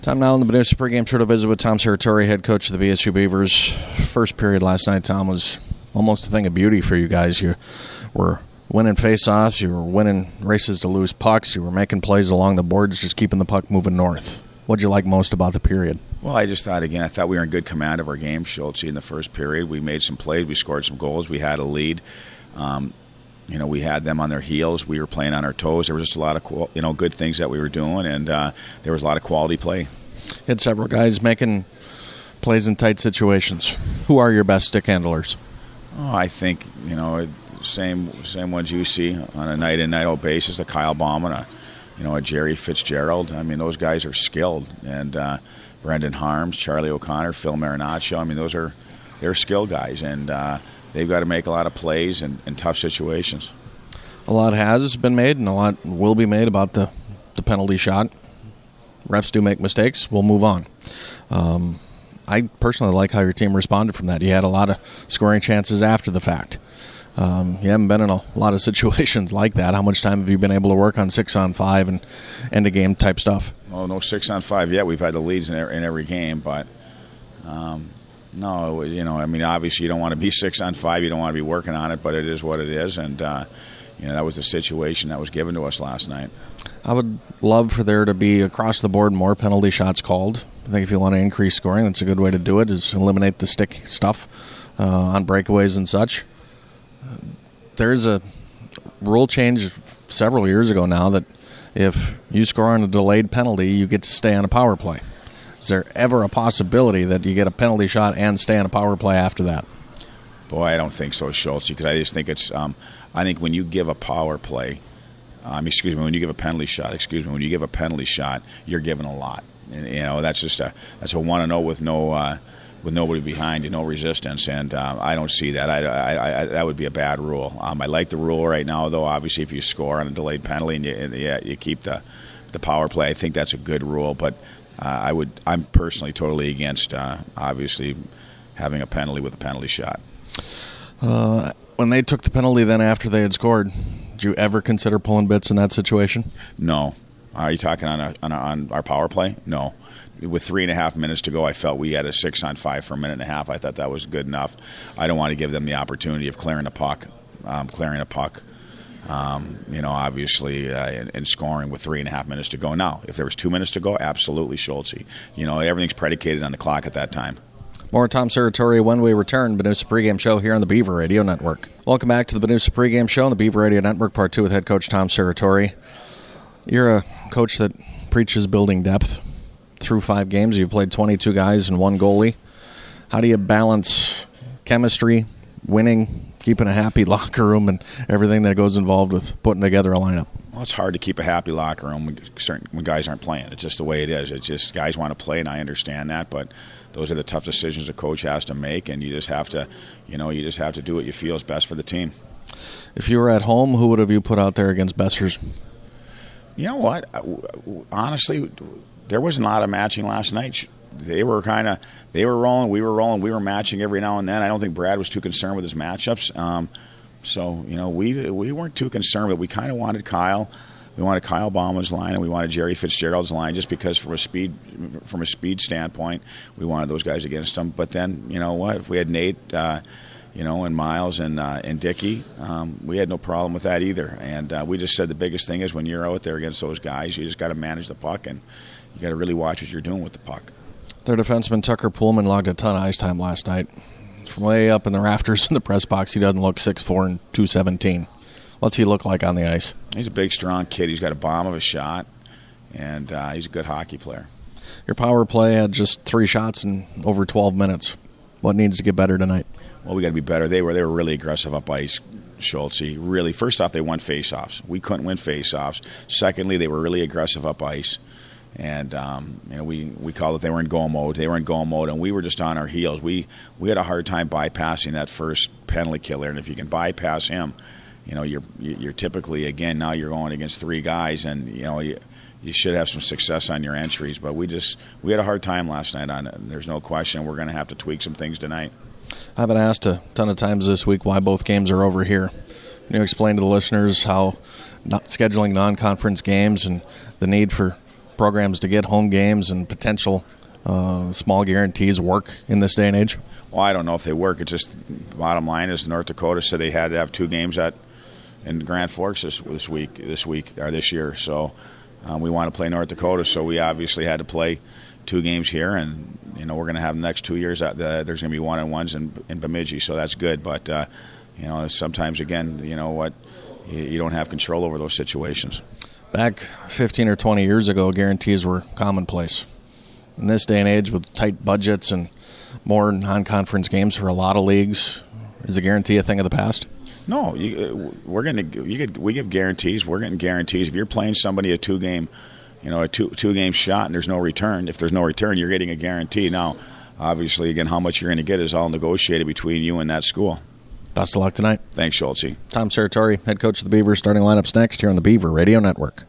Time now in the Benicia pregame show to visit with Tom Serratore, head coach of the BSU Beavers. First period last night, Tom, was almost a thing of beauty for you guys. You were winning face-offs, you were winning races to lose pucks, you were making plays along the boards, just keeping the puck moving north. What did you like most about the period? Well, I thought we were in good command of our game, Schultz, in the first period. We made some plays, we scored some goals, we had a lead. We had them on their heels. We were playing on our toes. There was just a lot of good things that we were doing, and there was a lot of quality play. You had several guys making plays in tight situations. Who are your best stick handlers? Oh, I think same ones you see on a night in night out basis. A Kyle Bauman, a Jerry Fitzgerald. I mean, those guys are skilled, and Brendan Harms, Charlie O'Connor, Phil Marinaccio. They're skilled guys, and they've got to make a lot of plays in tough situations. A lot has been made, and a lot will be made about the penalty shot. Refs do make mistakes. We'll move on. I personally like how your team responded from that. You had a lot of scoring chances after the fact. You haven't been in a lot of situations like that. How much time have you been able to work on 6-on-5 and end-of-game type stuff? Well, no 6-on-5 yet. We've had the leads in every game, but no, obviously you don't want to be 6-on-5. You don't want to be working on it, but it is what it is, and that was the situation that was given to us last night. I would love for there to be, across the board, more penalty shots called. I think if you want to increase scoring, that's a good way to do it, is eliminate the stick stuff on breakaways and such. There's a rule change several years ago now that if you score on a delayed penalty, you get to stay on a power play. Is there ever a possibility that you get a penalty shot and stay on a power play after that? Boy, I don't think so, Schultz, because I just think it's I think when you give a power play, when you give a penalty shot, you're giving a lot. And, that's a want to know with nobody behind you, no resistance, and I don't see that. I that would be a bad rule. I like the rule right now, though. Obviously, if you score on a delayed penalty and you keep the power play, I think that's a good rule. But I'm personally totally against obviously having a penalty with a penalty shot. When they took the penalty then after they had scored, did you ever consider pulling bits in that situation? No. Are you talking on our power play? No. With 3.5 minutes to go, I felt we had a 6-on-5 for a minute and a half. I thought that was good enough. I don't want to give them the opportunity of clearing a puck, obviously, and scoring with 3.5 minutes to go. Now, if there was 2 minutes to go, absolutely, Schultz. Everything's predicated on the clock at that time. More Tom Serratore when we return. Benicia Pregame Show here on the Beaver Radio Network. Welcome back to the Benicia Pregame Show on the Beaver Radio Network, Part 2 with head coach Tom Serratore. You're a coach that preaches building depth. Through 5 games, you've played 22 guys and 1 goalie. How do you balance chemistry, winning, keeping a happy locker room, and everything that goes involved with putting together a lineup? Well, it's hard to keep a happy locker room when guys aren't playing. It's just the way it is. It's just guys want to play, and I understand that, but those are the tough decisions a coach has to make, and you just have to do what you feel is best for the team. If you were at home, who would have you put out there against Bessers? You know what? Honestly, there was a lot of matching last night. They were rolling, we were rolling, we were matching every now and then. I don't think Brad was too concerned with his matchups. We weren't too concerned, but we kind of wanted Kyle. We wanted Kyle Bauman's line, and we wanted Jerry Fitzgerald's line, just because from a speed standpoint, we wanted those guys against them. But then, you know what? If we had Nate, and Miles and Dickey, we had no problem with that either. And we just said the biggest thing is when you're out there against those guys, you just got to manage the puck, and you got to really watch what you're doing with the puck. Their defenseman Tucker Pullman logged a ton of ice time last night. From way up in the rafters in the press box, he doesn't look 6'4" and 217. What's he look like on the ice? He's a big, strong kid. He's got a bomb of a shot, and he's a good hockey player. Your power play had just 3 shots in over 12 minutes. What needs to get better tonight? Well, we got to be better. They were really aggressive up ice, Schultz. Really, first off, they won faceoffs. We couldn't win faceoffs. Secondly, they were really aggressive up ice. And we called it they were in goal mode. They were in goal mode, and we were just on our heels. We had a hard time bypassing that first penalty killer, and if you can bypass him, you're typically, again, now you're going against 3 guys, and you should have some success on your entries. But we had a hard time last night on it. There's no question we're going to have to tweak some things tonight. I've been asked a ton of times this week why both games are over here. Can you explain to the listeners how not scheduling non-conference games and the need for programs to get home games and potential small guarantees work in this day and age? Well, I don't know if they work. It's just bottom line is North Dakota said they had to have 2 games in Grand Forks this year. So we want to play North Dakota, so we obviously had to play 2 games here, and we're going to have the next 2 years. There's going to be 1-on-1s in Bemidji, so that's good. But sometimes again, you don't have control over those situations. Back 15 or 20 years ago, guarantees were commonplace. In this day and age, with tight budgets and more non-conference games for a lot of leagues, is a guarantee a thing of the past? No, we give guarantees. We're getting guarantees. If you're playing somebody a 2-game, a two-game shot and there's no return, if there's no return, you're getting a guarantee. Now, obviously, again, how much you're going to get is all negotiated between you and that school. Best of luck tonight. Thanks, Schultze. Tom Serratori, head coach of the Beavers. Starting lineups next here on the Beaver Radio Network.